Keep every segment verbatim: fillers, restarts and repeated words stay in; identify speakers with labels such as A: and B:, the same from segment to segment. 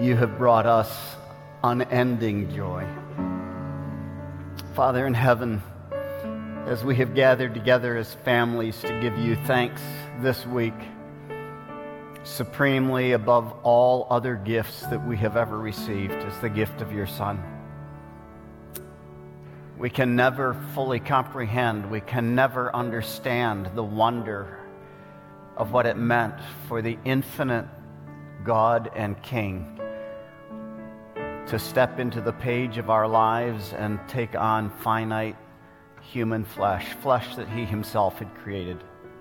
A: you have brought us unending joy. Father in heaven, as we have gathered together as families to give you thanks this week, supremely above all other gifts that we have ever received is the gift of your Son. We can never fully comprehend, we can never understand the wonder of what it meant for the infinite God and King to step into the page of our lives and take on finite human flesh, flesh that he himself had created.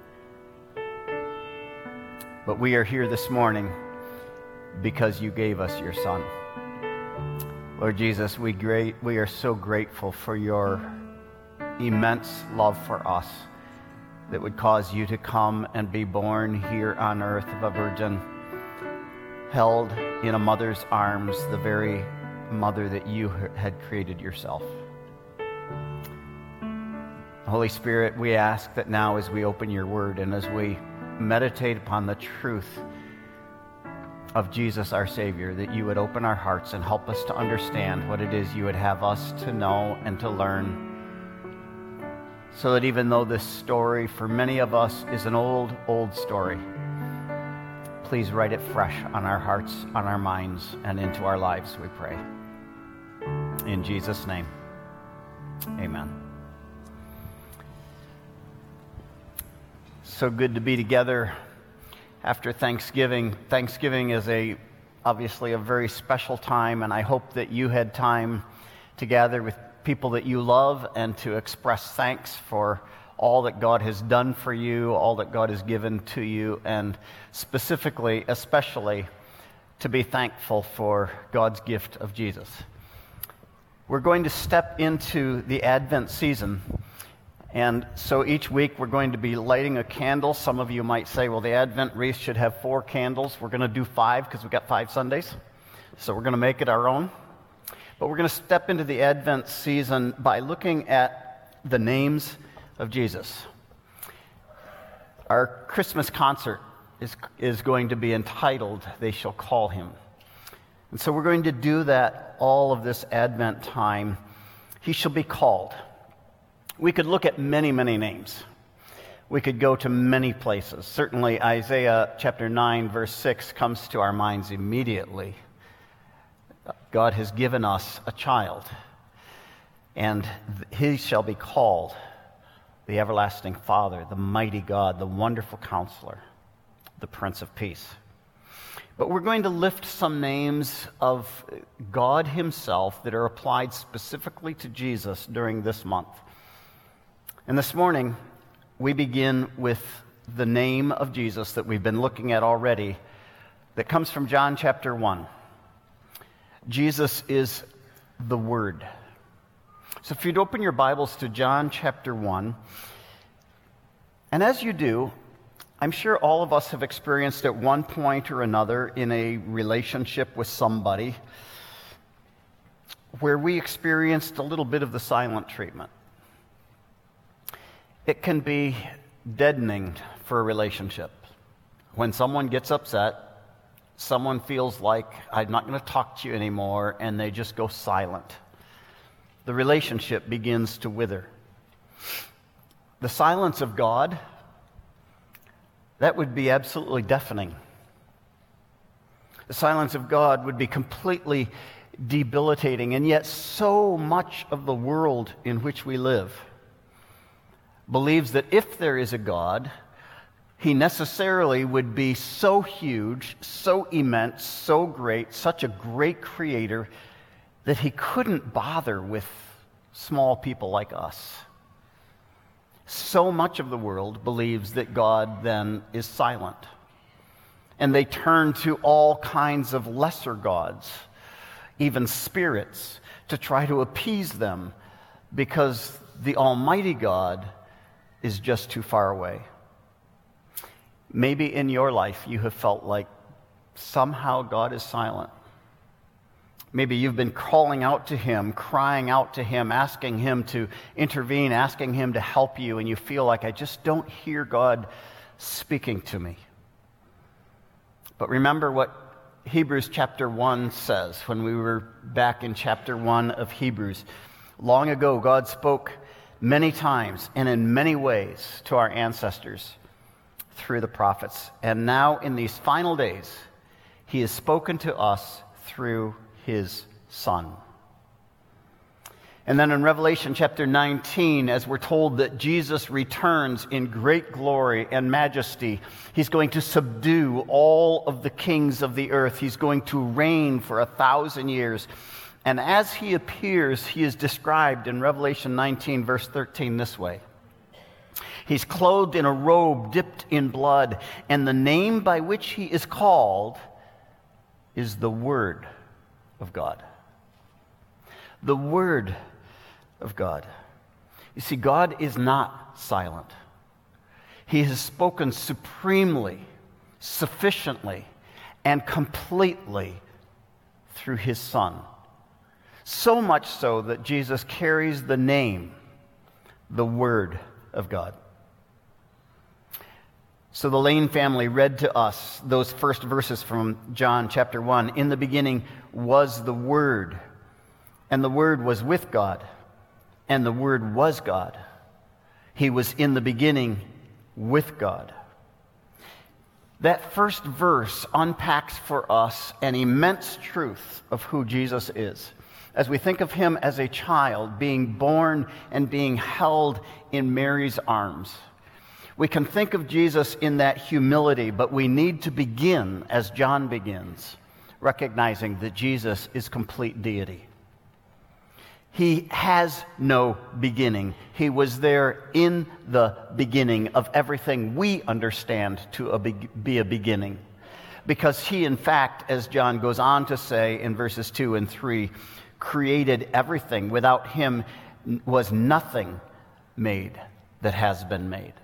A: But we are here this morning because you gave us your Son. Lord Jesus, we great we are so grateful for your immense love for us that would cause you to come and be born here on earth of a virgin, held in a mother's arms, the very mother that you had created yourself. Holy Spirit, we ask that now as we open your word and as we meditate upon the truth of Jesus our Savior, that you would open our hearts and help us to understand what it is you would have us to know and to learn, so that even though this story for many of us is an old, old story, please write it fresh on our hearts, on our minds, and into our lives, we pray. In Jesus' name, amen. So good to be together after Thanksgiving. Thanksgiving is a obviously a very special time, and I hope that you had time to gather with people that you love and to express thanks for all that God has done for you, all that God has given to you, and specifically, especially, to be thankful for God's gift of Jesus. We're going to step into the Advent season, and so each week we're going to be lighting a candle. Some of you might say, well, the Advent wreath should have four candles. We're going to do five because we've got five Sundays, so we're going to make it our own. But we're going to step into the Advent season by looking at the names of Jesus. Our Christmas concert is, is going to be entitled, They Shall Call Him. And so we're going to do that all of this Advent time. He shall be called. We could look at many, many names. We could go to many places. Certainly Isaiah chapter nine, verse six comes to our minds immediately. God has given us a child, and he shall be called the everlasting Father, the mighty God, the wonderful Counselor, the Prince of Peace. But we're going to lift some names of God himself that are applied specifically to Jesus during this month. And this morning, we begin with the name of Jesus that we've been looking at already, that comes from John chapter one. Jesus is the Word. So if you'd open your Bibles to John chapter one, and as you do, I'm sure all of us have experienced at one point or another in a relationship with somebody where we experienced a little bit of the silent treatment. It can be deadening for a relationship. When someone gets upset, someone feels like, I'm not going to talk to you anymore, and they just go silent. The relationship begins to wither. The silence of God, that would be absolutely deafening. The silence of God would be completely debilitating, and yet so much of the world in which we live believes that if there is a God, he necessarily would be so huge, so immense, so great, such a great creator that he couldn't bother with small people like us. So much of the world believes that God then is silent. And they turn to all kinds of lesser gods, even spirits, to try to appease them because the Almighty God is just too far away. Maybe in your life you have felt like somehow God is silent. Maybe you've been calling out to him, crying out to him, asking him to intervene, asking him to help you, and you feel like, I just don't hear God speaking to me. But remember what Hebrews chapter one says, when we were back in chapter one of Hebrews. Long ago, God spoke many times and in many ways to our ancestors through the prophets. And now in these final days, he has spoken to us through his Son. And then in Revelation chapter nineteen, as we're told that Jesus returns in great glory and majesty, he's going to subdue all of the kings of the earth. He's going to reign for a thousand years. And as he appears, he is described in Revelation nineteen, verse thirteen, this way. He's clothed in a robe dipped in blood, and the name by which he is called is the Word of God. The Word of God. You see, God is not silent. He has spoken supremely, sufficiently, and completely through his Son. So much so that Jesus carries the name, the Word of God. So the Lane family read to us those first verses from John chapter one. In the beginning was the Word, and the Word was with God, and the Word was God. He was in the beginning with God. That first verse unpacks for us an immense truth of who Jesus is. As we think of him as a child being born and being held in Mary's arms, we can think of Jesus in that humility, but we need to begin, as John begins, recognizing that Jesus is complete deity. He has no beginning. He was there in the beginning of everything we understand to be a beginning. Because he, in fact, as John goes on to say in verses two and three, created everything. Without him was nothing made that has been made.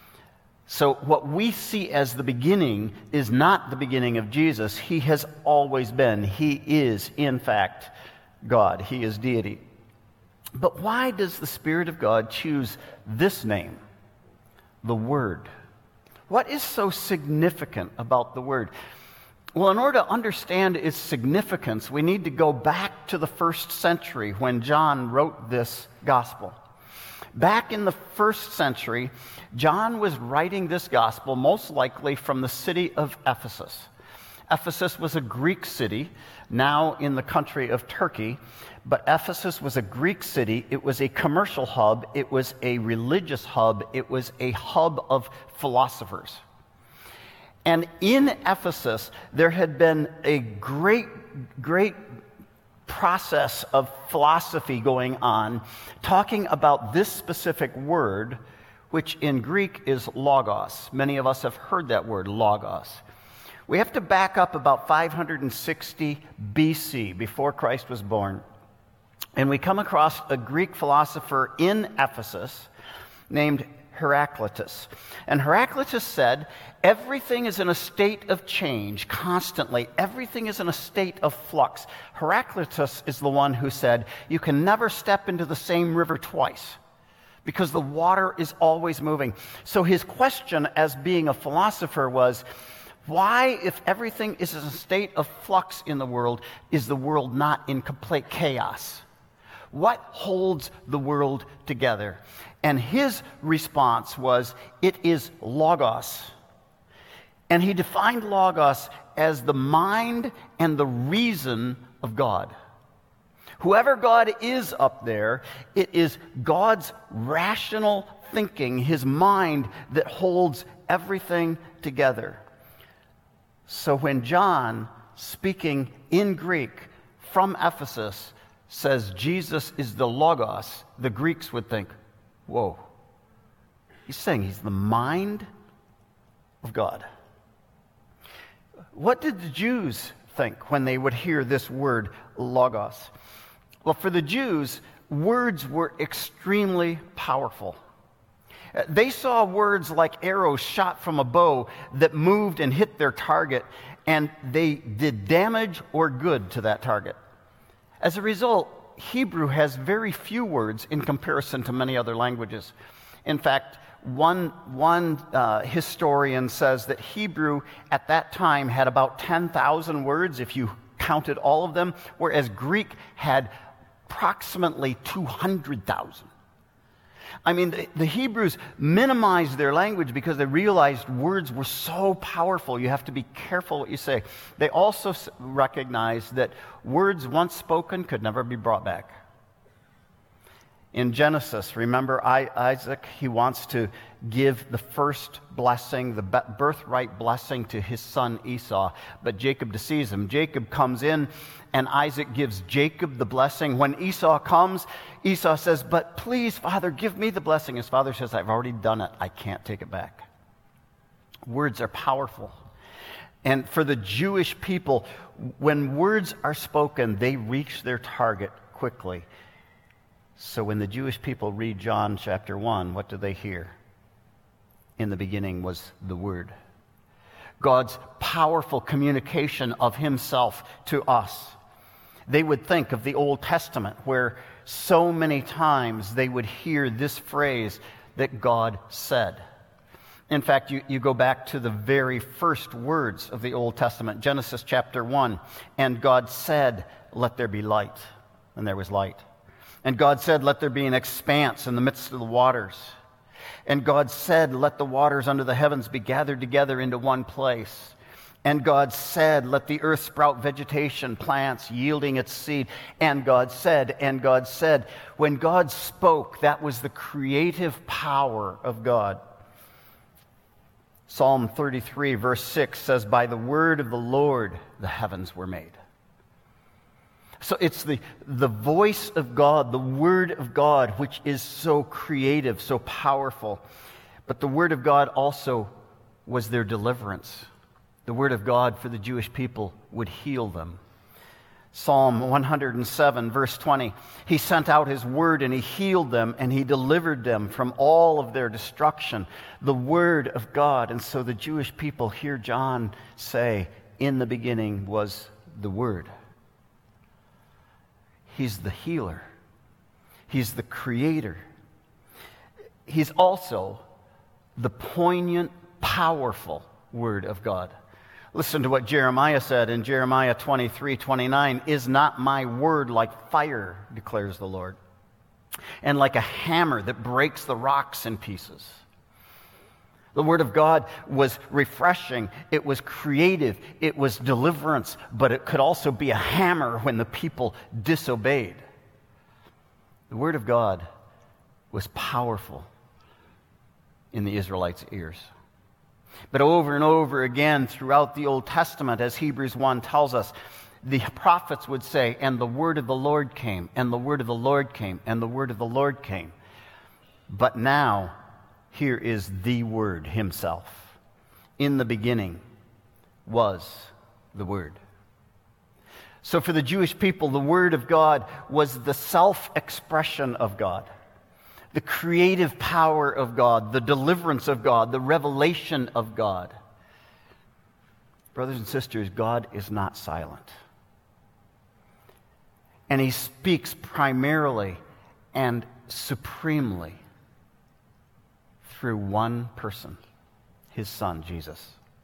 A: So what we see as the beginning is not the beginning of Jesus. He has always been. He is, in fact, God. He is deity. But why does the Spirit of God choose this name, the Word? What is so significant about the Word? Well, in order to understand its significance, we need to go back to the first century when John wrote this gospel. Back in the first century, John was writing this gospel most likely from the city of Ephesus. Ephesus was a Greek city, now in the country of Turkey, but Ephesus was a Greek city. It was a commercial hub. It was a religious hub. It was a hub of philosophers. And in Ephesus, there had been a great, great process of philosophy going on, talking about this specific word, which in Greek is logos. Many of us have heard that word, logos. We have to back up about five hundred sixty B C, before Christ was born. And we come across a Greek philosopher in Ephesus named Heraclitus. And Heraclitus said, everything is in a state of change constantly. Everything is in a state of flux. Heraclitus is the one who said, you can never step into the same river twice because the water is always moving. So his question as being a philosopher was, why, if everything is in a state of flux in the world, is the world not in complete chaos? What holds the world together? And his response was, it is logos. And he defined logos as the mind and the reason of God. Whoever God is up there, it is God's rational thinking, his mind, that holds everything together. So when John, speaking in Greek from Ephesus, says Jesus is the Logos, the Greeks would think, whoa, he's saying he's the mind of God. What did the Jews think when they would hear this word, Logos? Well, for the Jews, words were extremely powerful. They saw words like arrows shot from a bow that moved and hit their target, and they did damage or good to that target. As a result, Hebrew has very few words in comparison to many other languages. In fact, one, one uh, historian says that Hebrew at that time had about ten thousand words if you counted all of them, whereas Greek had approximately two hundred thousand. I mean, the, the Hebrews minimized their language because they realized words were so powerful. You have to be careful what you say. They also recognized that words once spoken could never be brought back. In Genesis, remember Isaac, he wants to give the first blessing, the birthright blessing to his son Esau, but Jacob deceives him. Jacob comes in, and Isaac gives Jacob the blessing. When Esau comes, Esau says, but please, Father, give me the blessing. His father says, I've already done it. I can't take it back. Words are powerful. And for the Jewish people, when words are spoken, they reach their target quickly. So when the Jewish people read John chapter one, what do they hear? In the beginning was the Word. God's powerful communication of himself to us. They would think of the Old Testament, where so many times they would hear this phrase that God said. In fact, you, you go back to the very first words of the Old Testament, Genesis chapter one, and God said, let there be light, and there was light. And God said, let there be an expanse in the midst of the waters. And God said, let the waters under the heavens be gathered together into one place. And God said, let the earth sprout vegetation, plants, yielding its seed. And God said, and God said. When God spoke, that was the creative power of God. Psalm thirty-three, verse six says, by the word of the Lord, the heavens were made. So it's the, the voice of God, the Word of God, which is so creative, so powerful. But the Word of God also was their deliverance. The Word of God for the Jewish people would heal them. Psalm one hundred seven, verse twenty, he sent out his word and he healed them and he delivered them from all of their destruction. The Word of God. And so the Jewish people hear John say, in the beginning was the Word. He's the healer. He's the creator. He's also the poignant, powerful Word of God. Listen to what Jeremiah said in Jeremiah twenty-three twenty-nine. Is not my word like fire, declares the Lord, and like a hammer that breaks the rocks in pieces? The Word of God was refreshing, it was creative, it was deliverance, but it could also be a hammer when the people disobeyed. The Word of God was powerful in the Israelites' ears. But over and over again throughout the Old Testament, as Hebrews one tells us, the prophets would say, and the word of the Lord came, and the word of the Lord came, and the word of the Lord came. But now, here is the Word himself. In the beginning was the Word. So for the Jewish people, the Word of God was the self-expression of God, the creative power of God, the deliverance of God, the revelation of God. Brothers and sisters, God is not silent. And he speaks primarily and supremely through one person, his Son, Jesus.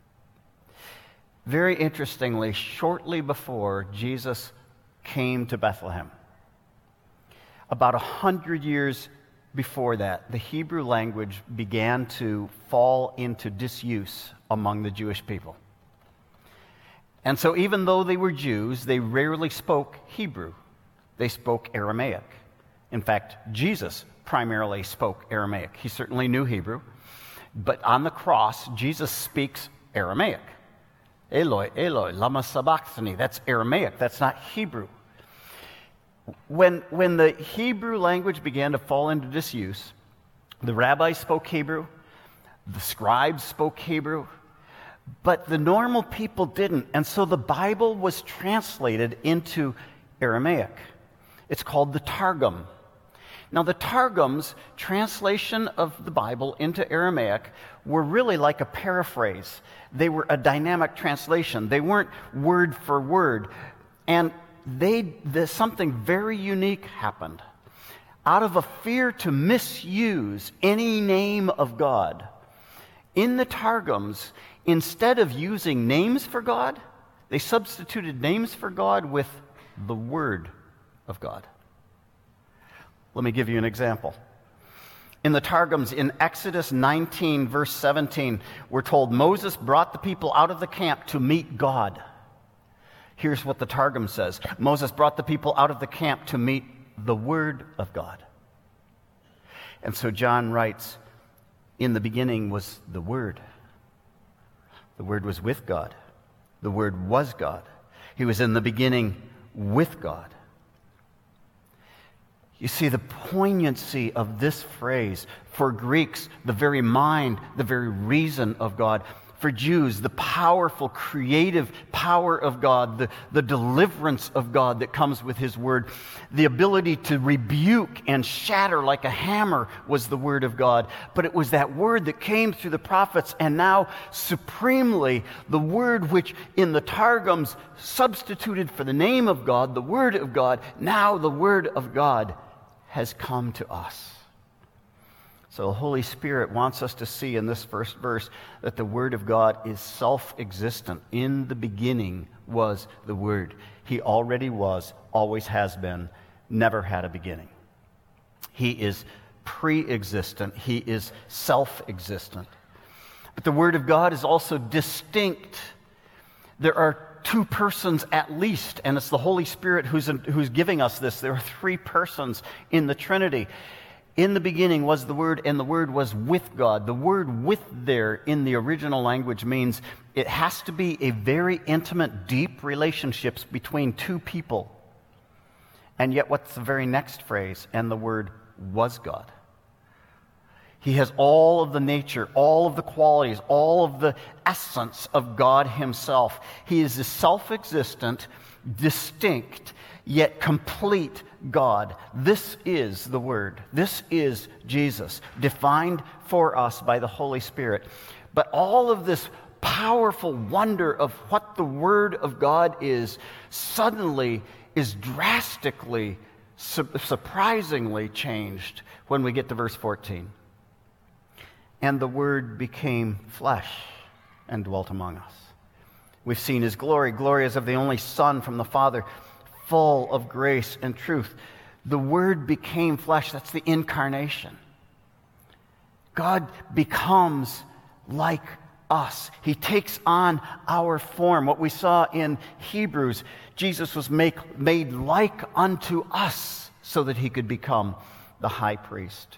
A: Very interestingly, shortly before Jesus came to Bethlehem, about a hundred years before that, the Hebrew language began to fall into disuse among the Jewish people. And so even though they were Jews, they rarely spoke Hebrew. They spoke Aramaic. In fact, Jesus primarily spoke Aramaic. He certainly knew Hebrew, but on the cross, Jesus speaks Aramaic. Eloi, Eloi, lama sabachthani. That's Aramaic. That's not Hebrew. When, when the Hebrew language began to fall into disuse, the rabbis spoke Hebrew, the scribes spoke Hebrew, but the normal people didn't. And so the Bible was translated into Aramaic. It's called the Targum. Now, the Targums, translation of the Bible into Aramaic, were really like a paraphrase. They were a dynamic translation. They weren't word for word. And they, the, something very unique happened. out of a fear to misuse any name of God. In the Targums, instead of using names for God, they substituted names for God with the Word of God. Let me give you an example. In the Targums, in Exodus nineteen, verse seventeen, we're told Moses brought the people out of the camp to meet God. Here's what the Targum says. Moses brought the people out of the camp to meet the Word of God. And so John writes, in the beginning was the Word. The Word was with God. The Word was God. He was in the beginning with God. You see, the poignancy of this phrase, for Greeks, the very mind, the very reason of God. For Jews, the powerful, creative power of God, the, the deliverance of God that comes with His Word. The ability to rebuke and shatter like a hammer was the Word of God. But it was that Word that came through the prophets, and now supremely, the Word which in the Targums substituted for the name of God, the Word of God, now the Word of God has come to us. So the Holy Spirit wants us to see in this first verse that the Word of God is self-existent. In the beginning was the Word. He already was, always has been, never had a beginning. He is pre-existent. He is self-existent. But the Word of God is also distinct. There are two persons at least, and it's the Holy Spirit who's, who's giving us this. There are three persons in the Trinity. In the beginning was the Word, and the Word was with God. The word with there in the original language means it has to be a very intimate, deep relationships between two people. And yet what's the very next phrase? And the Word was God. He has all of the nature, all of the qualities, all of the essence of God Himself. He is a self-existent, distinct, yet complete God. This is the Word. This is Jesus, defined for us by the Holy Spirit. But all of this powerful wonder of what the Word of God is suddenly is drastically, su- surprisingly changed when we get to verse fourteen. And the Word became flesh and dwelt among us. We've seen His glory, glory as of the only Son from the Father, full of grace and truth. The Word became flesh. That's the incarnation. God becomes like us. He takes on our form. What we saw in Hebrews, Jesus was make, made like unto us so that He could become the high priest.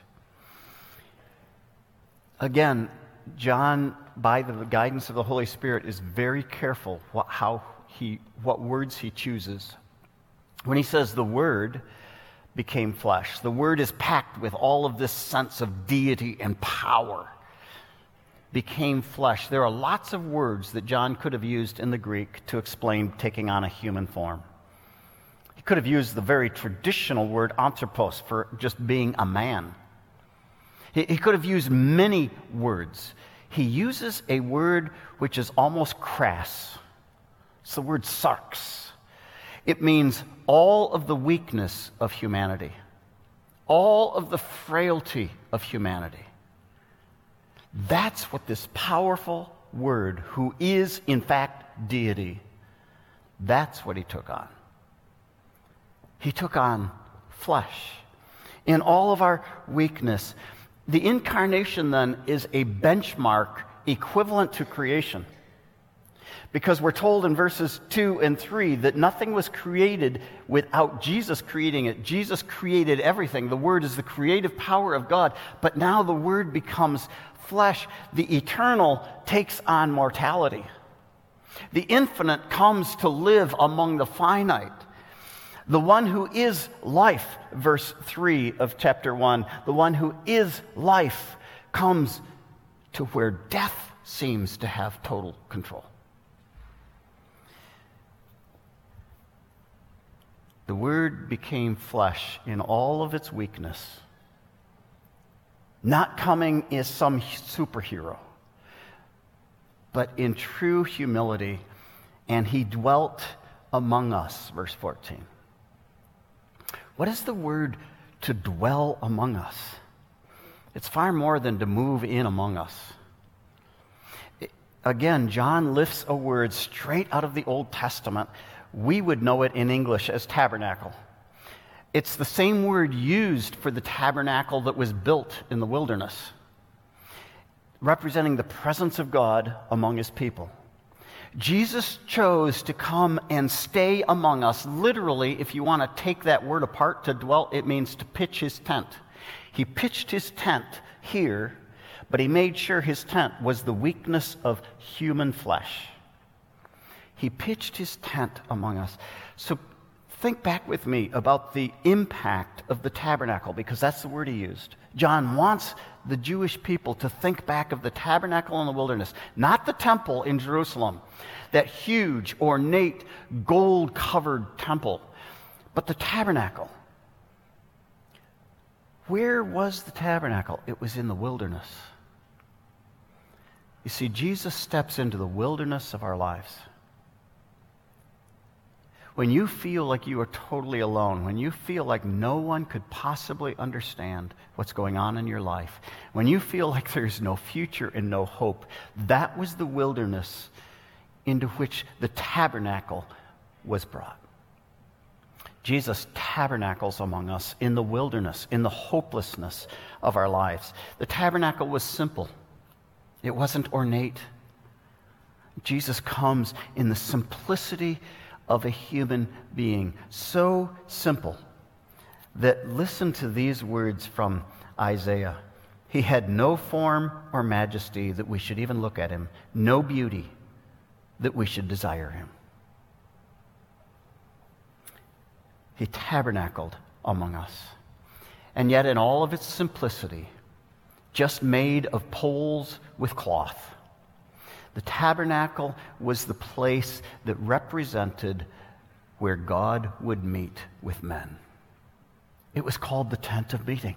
A: Again, John, by the guidance of the Holy Spirit, is very careful what, how he, what words he chooses. When he says the Word became flesh, the Word is packed with all of this sense of deity and power. Became flesh. There are lots of words that John could have used in the Greek to explain taking on a human form. He could have used the very traditional word anthropos for just being a man. He, he could have used many words. He uses a word which is almost crass. It's the word sarx. It means all of the weakness of humanity, all of the frailty of humanity. That's what this powerful Word, who is in fact deity, that's what He took on. He took on flesh. In all of our weakness, the incarnation then is a benchmark equivalent to creation. Because we're told in verses two and three that nothing was created without Jesus creating it. Jesus created everything. The Word is the creative power of God. But now the Word becomes flesh. The eternal takes on mortality. The infinite comes to live among the finite. The one who is life, verse three of chapter one, the one who is life comes to where death seems to have total control. The Word became flesh in all of its weakness, not coming as some superhero, but in true humility, and He dwelt among us, verse fourteen. What does the word to dwell among us. It's far more than to move in among us. It, again, John lifts a word straight out of the Old Testament. We would know it in English as tabernacle. It's the same word used for the tabernacle that was built in the wilderness, representing the presence of God among his people. Jesus chose to come and stay among us. Literally, if you want to take that word apart, to dwell, it means to pitch his tent. He pitched his tent here, but he made sure his tent was the weakness of human flesh. He pitched his tent among us. So think back with me about the impact of the tabernacle, because that's the word he used. John wants the Jewish people to think back of the tabernacle in the wilderness, not the temple in Jerusalem, that huge, ornate, gold-covered temple, but the tabernacle. Where was the tabernacle? It was in the wilderness. You see, Jesus steps into the wilderness of our lives. When you feel like you are totally alone, when you feel like no one could possibly understand what's going on in your life, when you feel like there's no future and no hope, that was the wilderness into which the tabernacle was brought. Jesus tabernacles among us in the wilderness, in the hopelessness of our lives. The tabernacle was simple. It wasn't ornate. Jesus comes in the simplicity of a human being, so simple that, listen to these words from Isaiah. He had no form or majesty that we should even look at him, no beauty that we should desire him. He tabernacled among us. And yet in all of its simplicity, just made of poles with cloth, the tabernacle was the place that represented where God would meet with men. It was called the tent of meeting.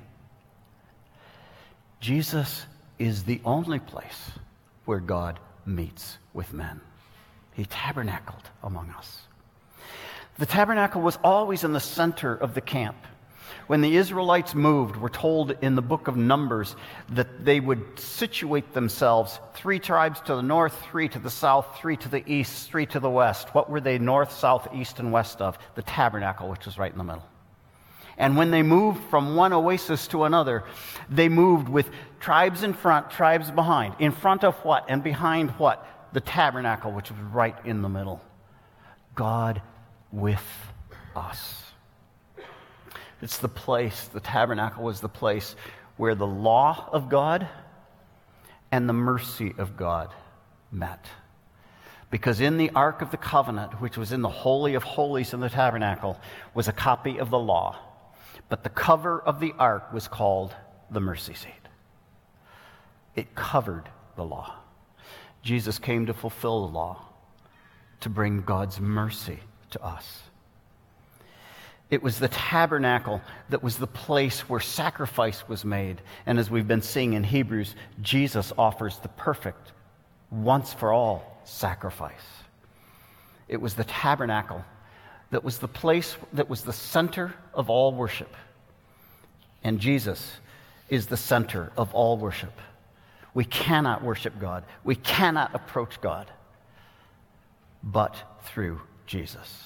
A: Jesus is the only place where God meets with men. He tabernacled among us. The tabernacle was always in the center of the camp. When the Israelites moved, we're told in the book of Numbers that they would situate themselves, three tribes to the north, three to the south, three to the east, three to the west. What were they north, south, east, and west of? The tabernacle, which was right in the middle. And when they moved from one oasis to another, they moved with tribes in front, tribes behind. In front of what and behind what? The tabernacle, which was right in the middle. God with us. It's the place, the tabernacle was the place where the law of God and the mercy of God met. Because in the Ark of the Covenant, which was in the Holy of Holies in the tabernacle, was a copy of the law. But the cover of the Ark was called the mercy seat. It covered the law. Jesus came to fulfill the law, to bring God's mercy to us. It was the tabernacle that was the place where sacrifice was made. And as we've been seeing in Hebrews, Jesus offers the perfect, once-for-all sacrifice. It was the tabernacle that was the place that was the center of all worship. And Jesus is the center of all worship. We cannot worship God. We cannot approach God but through Jesus.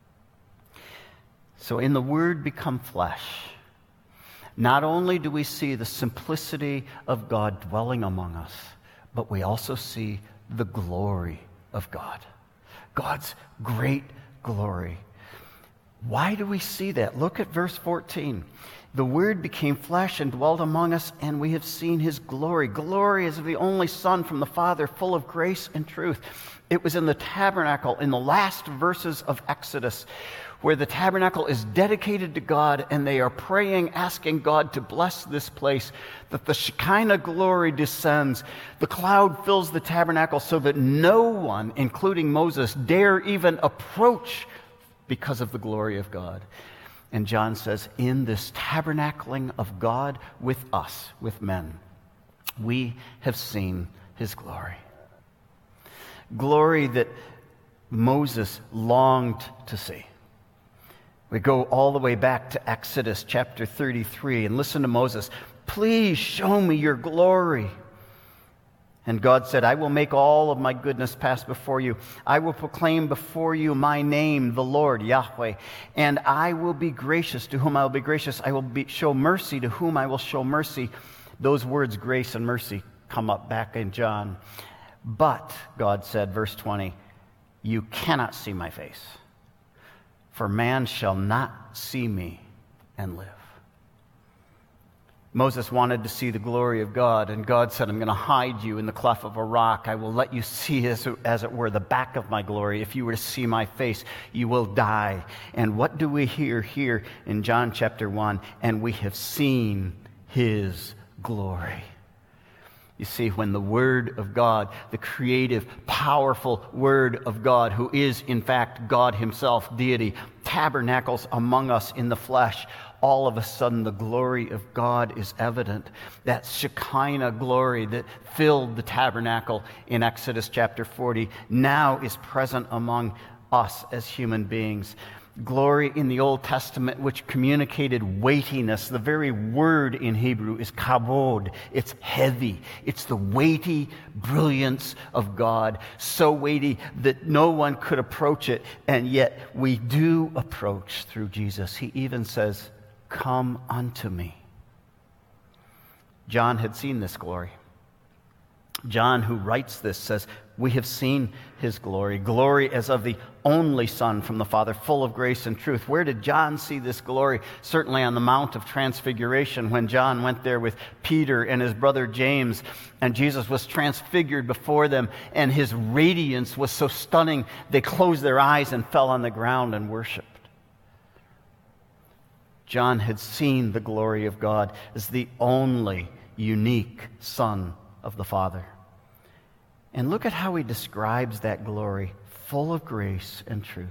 A: So in the Word become flesh, not only do we see the simplicity of God dwelling among us, but we also see the glory of God. God's great glory. Why do we see that? Look at verse fourteen. The Word became flesh and dwelt among us, and we have seen his glory. Glory as of the only Son from the Father, full of grace and truth. It was in the tabernacle, in the last verses of Exodus, where the tabernacle is dedicated to God, and they are praying, asking God to bless this place, that the Shekinah glory descends. The cloud fills the tabernacle so that no one, including Moses, dare even approach because of the glory of God. And John says, in this tabernacling of God with us, with men, we have seen his glory. Glory that Moses longed to see. We go all the way back to Exodus chapter thirty-three and listen to Moses. Please show me your glory. And God said, I will make all of my goodness pass before you. I will proclaim before you my name, the Lord, Yahweh. And I will be gracious to whom I will be gracious. I will be, show mercy to whom I will show mercy. Those words, grace and mercy, come up back in John. But, God said, verse twenty, you cannot see my face, for man shall not see me and live. Moses wanted to see the glory of God, and God said, I'm going to hide you in the cleft of a rock. I will let you see, as, as it were, the back of my glory. If you were to see my face, you will die. And what do we hear here in John chapter one? And we have seen his glory. You see, when the Word of God, the creative, powerful Word of God, who is in fact God himself, deity, tabernacles among us in the flesh, all of a sudden the glory of God is evident. That Shekinah glory that filled the tabernacle in Exodus chapter forty now is present among us as human beings. Glory in the Old Testament, which communicated weightiness. The very word in Hebrew is kabod. It's heavy. It's the weighty brilliance of God. So weighty that no one could approach it, and yet we do approach through Jesus. He even says, come unto me. John had seen this glory. John, who writes this, says, we have seen his glory, glory as of the only Son from the Father, full of grace and truth. Where did John see this glory? Certainly on the Mount of Transfiguration, when John went there with Peter and his brother James, and Jesus was transfigured before them, and his radiance was so stunning, they closed their eyes and fell on the ground and worshiped. John had seen the glory of God as the only unique Son of the Father. And look at how he describes that glory, full of grace and truth.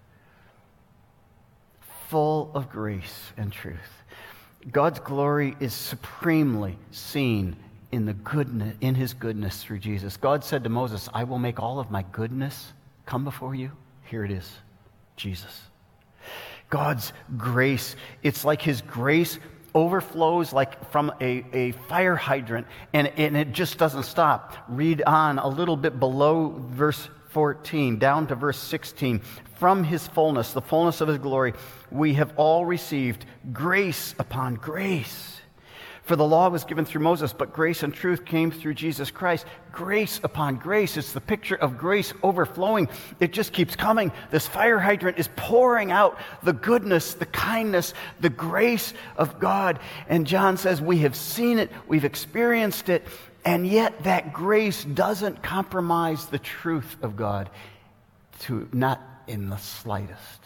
A: Full of grace and truth. God's glory is supremely seen in the goodness, in his goodness through Jesus. God said to Moses, I will make all of my goodness come before you. Here it is, Jesus. God's grace, it's like his grace overflows like from a, a fire hydrant, and, and it just doesn't stop. Read on a little bit below verse fourteen, down to verse sixteen. From his fullness, the fullness of his glory, we have all received grace upon grace. For the law was given through Moses, but grace and truth came through Jesus Christ. Grace upon grace. It's the picture of grace overflowing. It just keeps coming. This fire hydrant is pouring out the goodness, the kindness, the grace of God. And John says, we have seen it, we've experienced it, and yet that grace doesn't compromise the truth of God, to not in the slightest.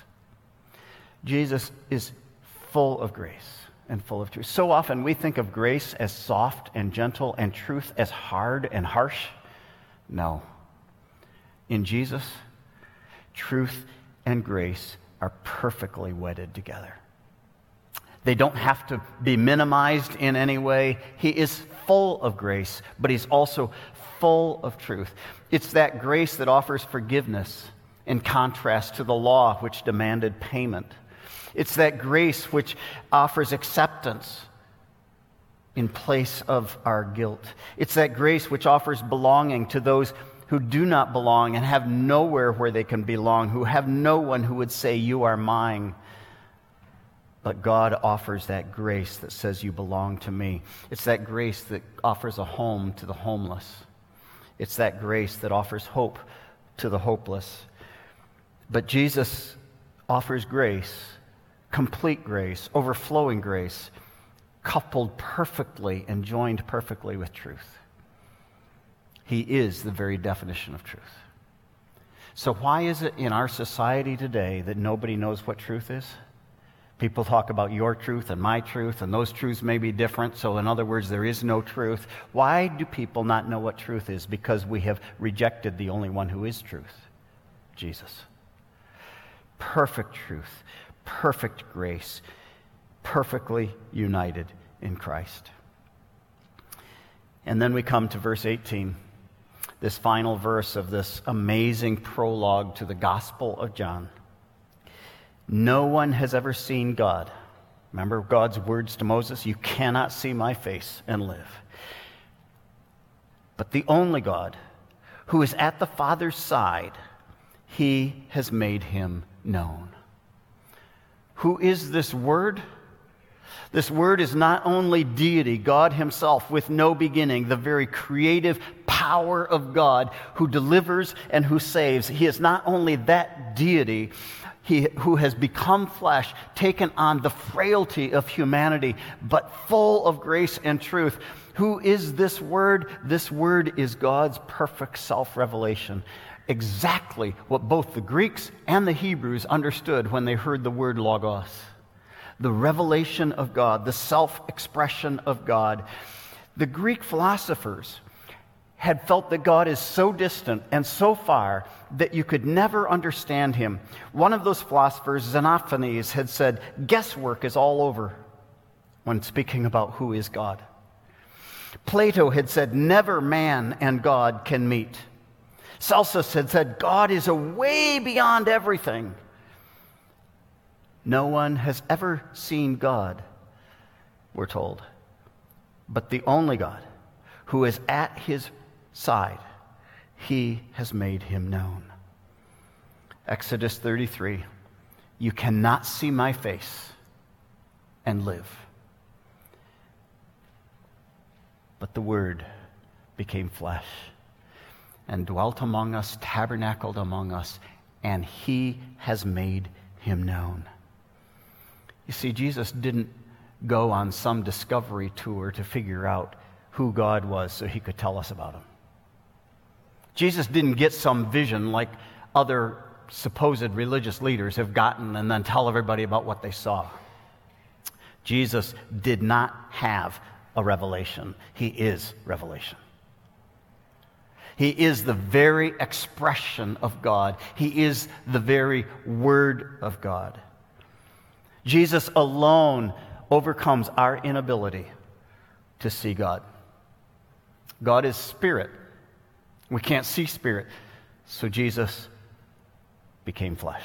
A: Jesus is full of grace and full of truth. So often we think of grace as soft and gentle and truth as hard and harsh. No. In Jesus, truth and grace are perfectly wedded together. They don't have to be minimized in any way. He is full of grace, but he's also full of truth. It's that grace that offers forgiveness in contrast to the law, which demanded payment. It's that grace which offers acceptance in place of our guilt. It's that grace which offers belonging to those who do not belong and have nowhere where they can belong, who have no one who would say, you are mine. But God offers that grace that says, you belong to me. It's that grace that offers a home to the homeless. It's that grace that offers hope to the hopeless. But Jesus offers grace, complete grace, overflowing grace, coupled perfectly and joined perfectly with truth. He is the very definition of truth. So why is it in our society today that nobody knows what truth is? People talk about your truth and my truth, and those truths may be different. So in other words, there is no truth. Why do people not know what truth is? Because we have rejected the only one who is truth, Jesus. Perfect truth. Perfect grace, perfectly united in Christ. And then we come to verse eighteen, this final verse of this amazing prologue to the Gospel of John. No one has ever seen God. Remember God's words to Moses? You cannot see my face and live. But the only God who is at the Father's side, he has made him known. Who is this Word? This Word is not only deity, God himself with no beginning, the very creative power of God who delivers and who saves. He is not only that deity, he who has become flesh, taken on the frailty of humanity, but full of grace and truth. Who is this Word? This Word is God's perfect self-revelation. Exactly what both the Greeks and the Hebrews understood when they heard the word logos. The revelation of God, the self-expression of God. The Greek philosophers had felt that God is so distant and so far that you could never understand him. One of those philosophers, Xenophanes, had said, guesswork is all over when speaking about who is God. Plato had said, never man and God can meet. Celsus had said, God is a way beyond everything. No one has ever seen God, we're told, but the only God who is at his side, he has made him known. Exodus thirty-three, you cannot see my face and live. But the Word became flesh and dwelt among us, tabernacled among us, and he has made him known. You see, Jesus didn't go on some discovery tour to figure out who God was so he could tell us about him. Jesus didn't get some vision like other supposed religious leaders have gotten and then tell everybody about what they saw. Jesus did not have a revelation. He is revelation. He is the very expression of God. He is the very Word of God. Jesus alone overcomes our inability to see God. God is spirit. We can't see spirit, so Jesus became flesh.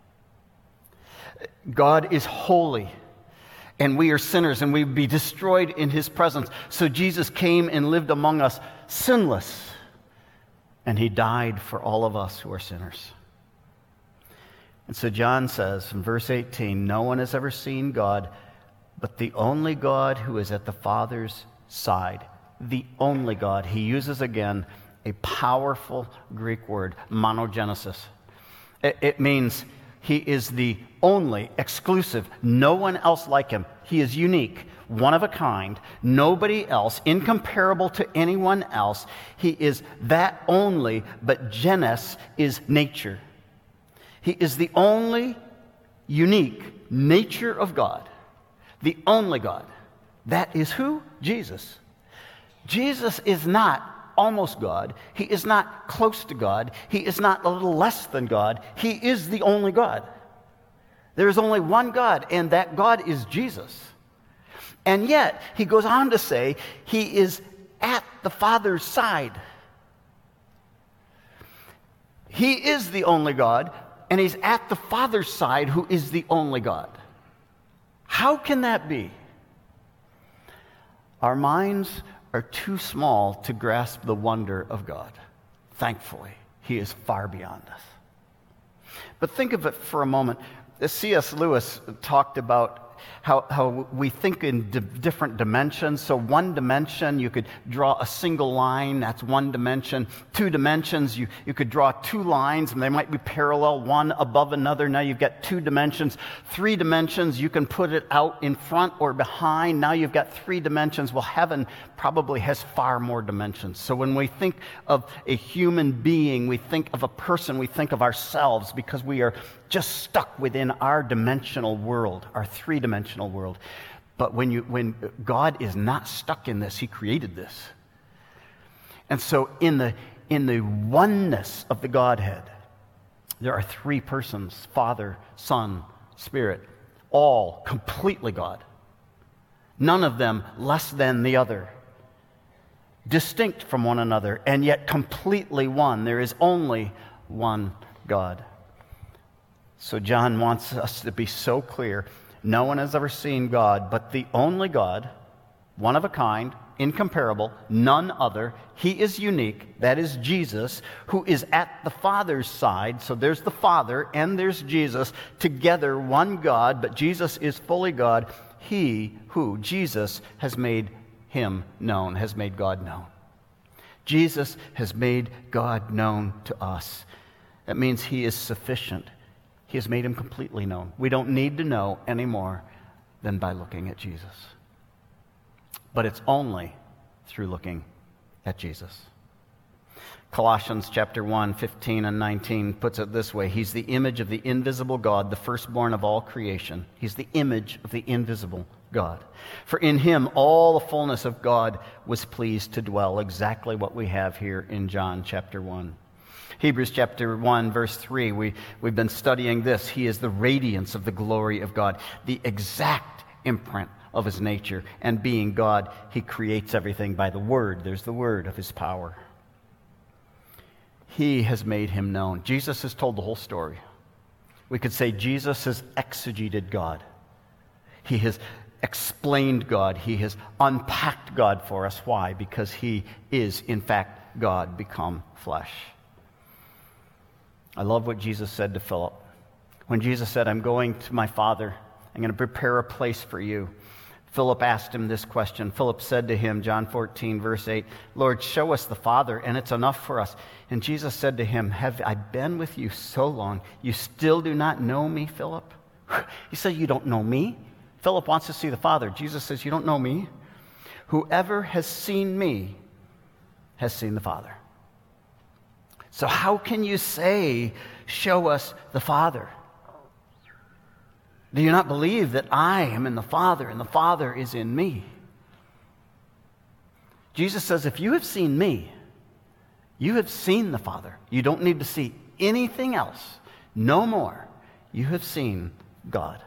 A: God is holy, and we are sinners, and we'd be destroyed in his presence. So Jesus came and lived among us sinless. And he died for all of us who are sinners. And so John says in verse eighteen, no one has ever seen God, but the only God who is at the Father's side. The only God. He uses again a powerful Greek word, monogenesis. It, it means he is the only, exclusive, no one else like him. He is unique, one of a kind, nobody else, incomparable to anyone else. He is that only, but genes is nature. He is the only unique nature of God, the only God. That is who? Jesus. Jesus is not almost God. He is not close to God. He is not a little less than God. He is the only God. There is only one God, and that God is Jesus. And yet, he goes on to say, he is at the Father's side. He is the only God, and he's at the Father's side, who is the only God. How can that be? Our minds are too small to grasp the wonder of God. Thankfully, he is far beyond us. But think of it for a moment. C S Lewis talked about how, how we think in d- different dimensions. So one dimension, you could draw a single line, that's one dimension. Two dimensions, you, you could draw two lines, and they might be parallel, one above another. Now you've got two dimensions. Three dimensions, you can put it out in front or behind. Now you've got three dimensions. Well, heaven probably has far more dimensions. So when we think of a human being, we think of a person, we think of ourselves, because we are just stuck within our dimensional world, our three-dimensional world. But when you, when God is not stuck in this, he created this. And so in the, in the oneness of the Godhead, there are three persons, Father, Son, Spirit, all completely God. None of them less than the other, distinct from one another, and yet completely one. There is only one God. So John wants us to be so clear. No one has ever seen God, but the only God, one of a kind, incomparable, none other. He is unique. That is Jesus, who is at the Father's side. So there's the Father and there's Jesus, together one God, but Jesus is fully God. He who, Jesus, has made him known, has made God known. Jesus has made God known to us. That means he is sufficient. He has made him completely known. We don't need to know any more than by looking at Jesus. But it's only through looking at Jesus. Colossians chapter one, fifteen and nineteen puts it this way. He's the image of the invisible God, the firstborn of all creation. He's the image of the invisible God. For in him all the fullness of God was pleased to dwell, exactly what we have here in John chapter one. Hebrews chapter one, verse three, we, we've been studying this. He is the radiance of the glory of God, the exact imprint of his nature. And being God, he creates everything by the word. There's the word of his power. He has made him known. Jesus has told the whole story. We could say Jesus has exegeted God. He has explained God. He has unpacked God for us. Why? Because he is, in fact, God become flesh. I love what Jesus said to Philip. When Jesus said, I'm going to my Father, I'm going to prepare a place for you. Philip asked him this question. Philip said to him, John fourteen, verse eight, Lord, show us the Father, and it's enough for us. And Jesus said to him, have I been with you so long, you still do not know me, Philip? He said, you don't know me? Philip wants to see the Father. Jesus says, you don't know me? Whoever has seen me has seen the Father. So how can you say, show us the Father? Do you not believe that I am in the Father and the Father is in me? Jesus says, if you have seen me, you have seen the Father. You don't need to see anything else. No more. You have seen God.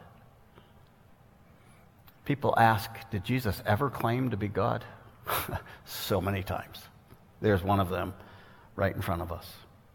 A: People ask, did Jesus ever claim to be God? So many times. There's one of them right in front of us.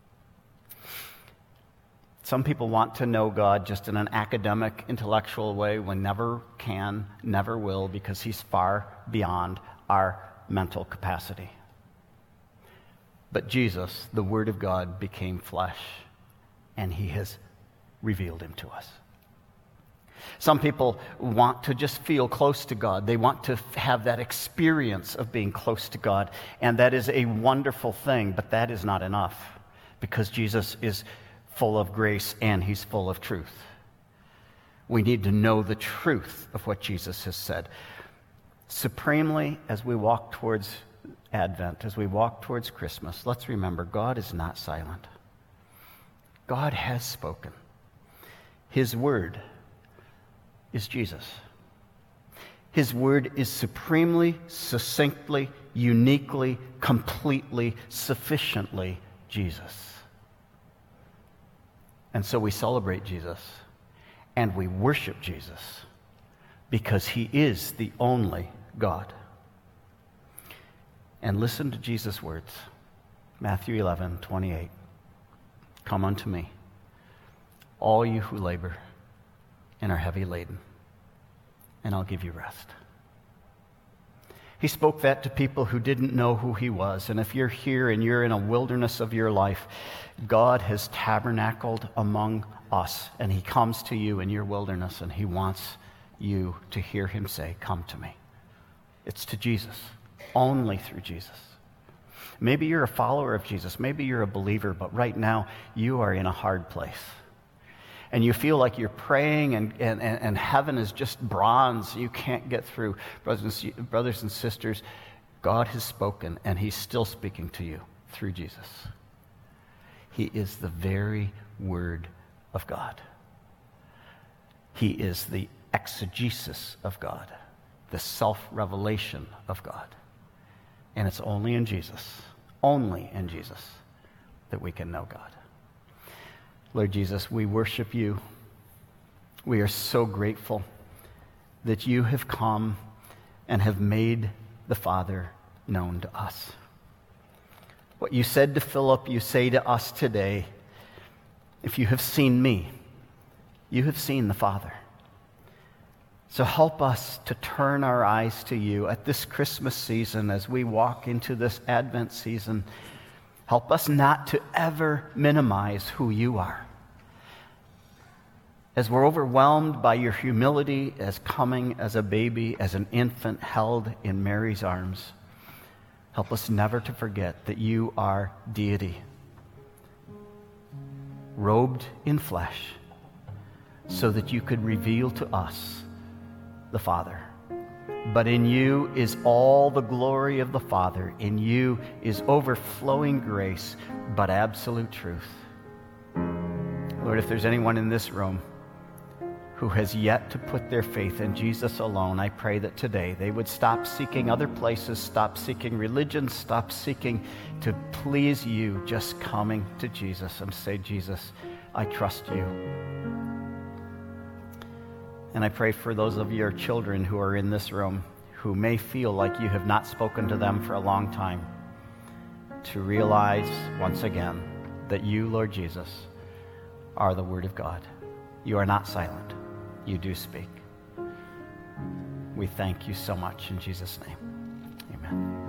A: Some people want to know God just in an academic, intellectual way. We never can, never will, because he's far beyond our mental capacity. But Jesus, the Word of God, became flesh, and he has revealed him to us. Some people want to just feel close to God. They want to have that experience of being close to God, and that is a wonderful thing, but that is not enough, because Jesus is full of grace and he's full of truth. We need to know the truth of what Jesus has said. Supremely, as we walk towards Advent, as we walk towards Christmas, let's remember God is not silent. God has spoken. His word is Jesus. His word is supremely, succinctly, uniquely, completely, sufficiently Jesus. And so we celebrate Jesus and we worship Jesus because he is the only God. And listen to Jesus' words. Matthew eleven, twenty-eight. Come unto me, all you who labor and are heavy laden, and I'll give you rest. He spoke that to people who didn't know who he was. And if you're here and you're in a wilderness of your life, God has tabernacled among us, and he comes to you in your wilderness, and he wants you to hear him say, come to me. It's to Jesus, only through Jesus. Maybe you're a follower of Jesus. Maybe you're a believer, but right now you are in a hard place. And you feel like you're praying and, and, and heaven is just bronze. You can't get through. Brothers and, brothers and sisters, God has spoken, and he's still speaking to you through Jesus. He is the very Word of God. He is the exegesis of God, the self-revelation of God. And it's only in Jesus, only in Jesus, that we can know God. Lord Jesus, we worship you. We are so grateful that you have come and have made the Father known to us. What you said to Philip, you say to us today, if you have seen me, you have seen the Father. So help us to turn our eyes to you at this Christmas season as we walk into this Advent season. Help us not to ever minimize who you are. As we're overwhelmed by your humility as coming as a baby, as an infant held in Mary's arms, help us never to forget that you are deity, robed in flesh, so that you could reveal to us the Father. But in you is all the glory of the Father. In you is overflowing grace, but absolute truth. Lord, if there's anyone in this room who has yet to put their faith in Jesus alone, I pray that today they would stop seeking other places, stop seeking religion, stop seeking to please you, just coming to Jesus and say, Jesus, I trust you. And I pray for those of your children who are in this room who may feel like you have not spoken to them for a long time, to realize once again that you, Lord Jesus, are the Word of God. You are not silent. You do speak. We thank you so much in Jesus' name. Amen.